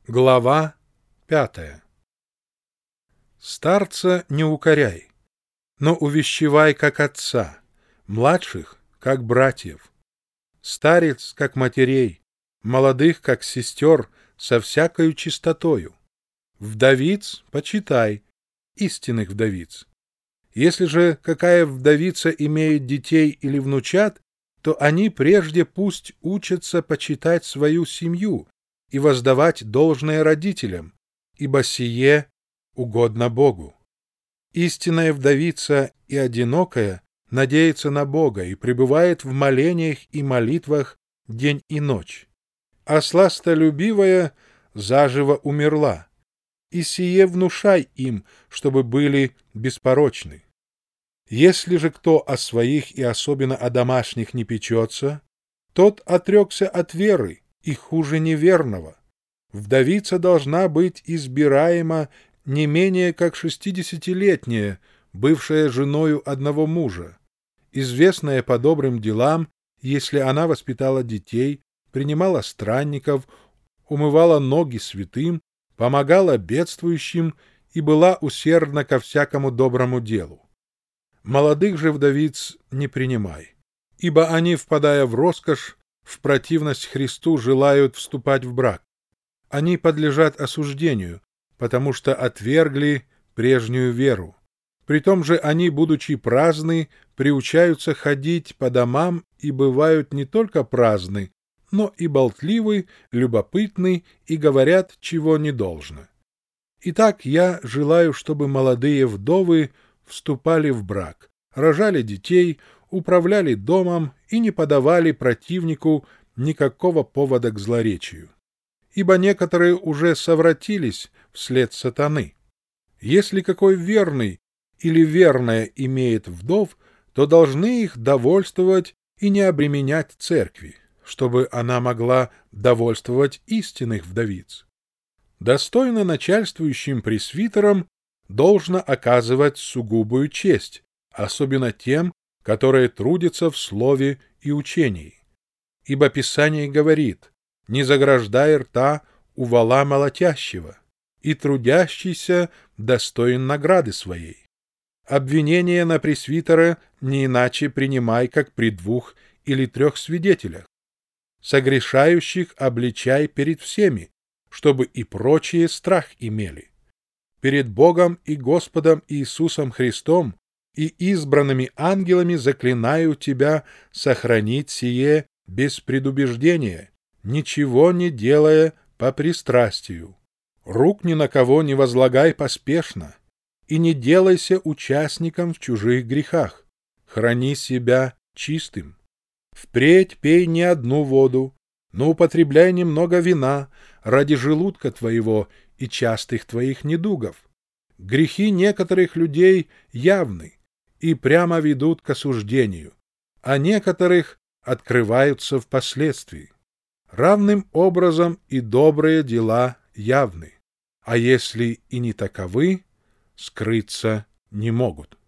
Глава 5. Старца не укоряй, но увещевай, как отца, младших, как братьев, старец, как матерей, молодых, как сестер, со всякою чистотою. Вдовиц почитай, истинных вдовиц. Если же какая вдовица имеет детей или внучат, то они прежде пусть учатся почитать свою семью и воздавать должное родителям, ибо сие угодно Богу. Истинная вдовица и одинокая надеется на Бога и пребывает в молениях и молитвах день и ночь. А сластолюбивая заживо умерла, и сие внушай им, чтобы были беспорочны. Если же кто о своих и особенно о домашних не печется, тот отрекся от веры, и хуже неверного. Вдовица должна быть избираема не менее как 60-летняя, бывшая женою одного мужа, известная по добрым делам, если она воспитала детей, принимала странников, умывала ноги святым, помогала бедствующим и была усердна ко всякому доброму делу. Молодых же вдовиц не принимай, ибо они, впадая в роскошь, в противность Христу желают вступать в брак. Они подлежат осуждению, потому что отвергли прежнюю веру. Притом же они, будучи праздны, приучаются ходить по домам и бывают не только праздны, но и болтливы, любопытны и говорят, чего не должно. Итак, я желаю, чтобы молодые вдовы вступали в брак, рожали детей, управляли домом и не подавали противнику никакого повода к злоречию. Ибо некоторые уже совратились вслед сатаны. Если какой верный или верная имеет вдов, то должны их довольствовать и не обременять церкви, чтобы она могла довольствовать истинных вдовиц. Достойно начальствующим пресвитерам должно оказывать сугубую честь, особенно тем, которые трудятся в слове и учении. Ибо Писание говорит: «Не заграждай рта у вола молотящего, и трудящийся достоин награды своей». Обвинение на пресвитера не иначе принимай, как при 2 или 3 свидетелях. Согрешающих обличай перед всеми, чтобы и прочие страх имели. Перед Богом и Господом Иисусом Христом и избранными ангелами заклинаю тебя сохранить сие без предубеждения, ничего не делая по пристрастию. Рук ни на кого не возлагай поспешно, и не делайся участником в чужих грехах. Храни себя чистым. Впредь пей не одну воду, но употребляй немного вина ради желудка твоего и частых твоих недугов. Грехи некоторых людей явны и прямо ведут к осуждению, а некоторых открываются впоследствии. Равным образом и добрые дела явны, а если и не таковы, скрыться не могут.